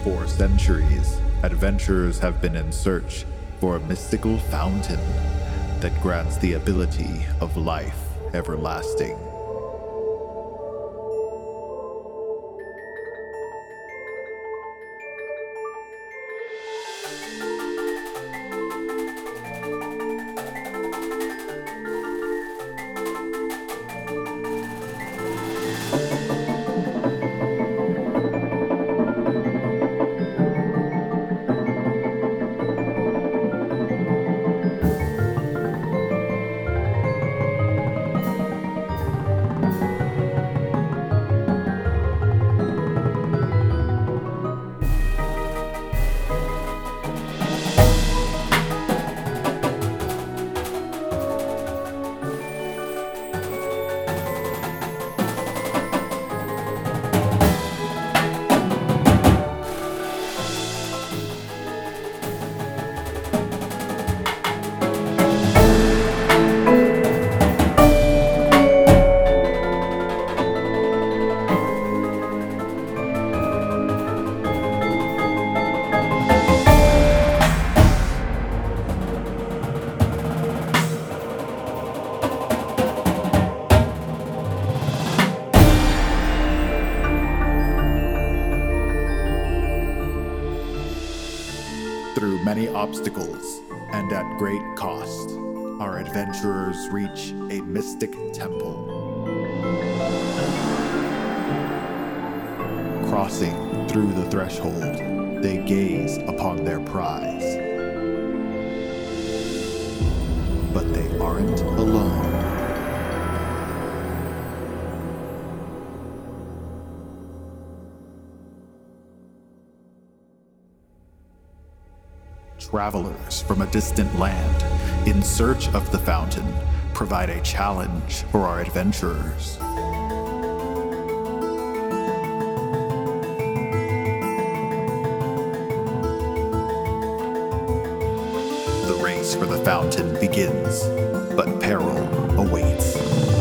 For centuries, adventurers have been in search for a mystical fountain that grants the ability of life everlasting. Through many obstacles and at great cost, our adventurers reach a mystic temple. Crossing through the threshold, they gaze upon their prize. But they aren't alone. Travelers from a distant land in search of the fountain provide a challenge for our adventurers. The race for the fountain begins, but peril awaits.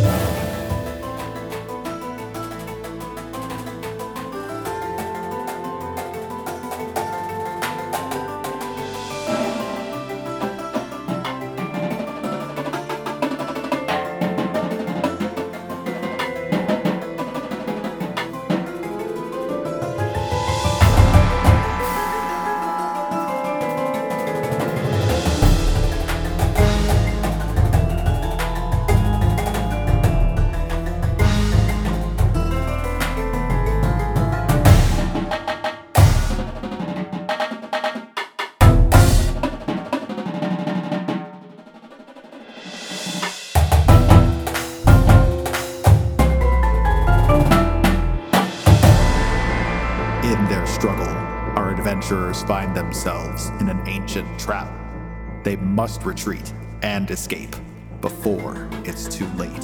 In their struggle, our adventurers find themselves in an ancient trap. They must retreat and escape before it's too late.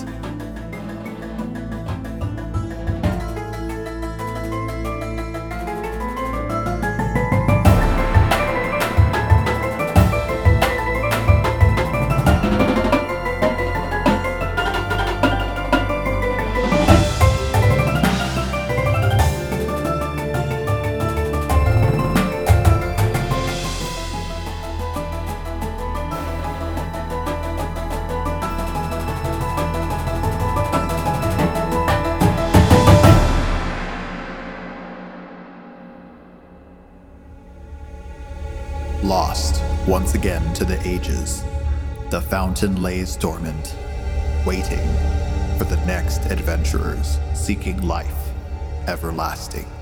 Lost once again to the ages, the fountain lays dormant, waiting for the next adventurers seeking life everlasting.